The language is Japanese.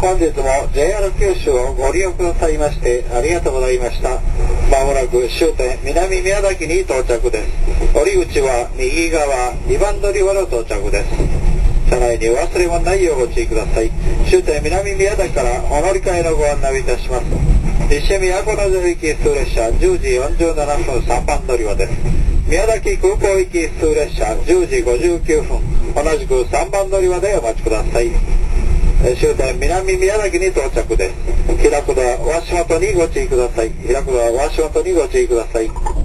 本日も JR 九州をご利用くださいましてありがとうございました。まもなく終点南宮崎に到着です。降り口は右側2番乗り場の到着です。車内にお忘れ物ないようご注意ください。終点南宮崎からお乗り換えのご案内をいたします。立社宮古城行き普通列車10時47分3番乗り場です。宮崎空港行き普通列車10時59分同じく3番乗り場でお待ちください。終点南宮崎に到着です。開くドアお足元にご注意ください。開くドアお足元にご注意ください。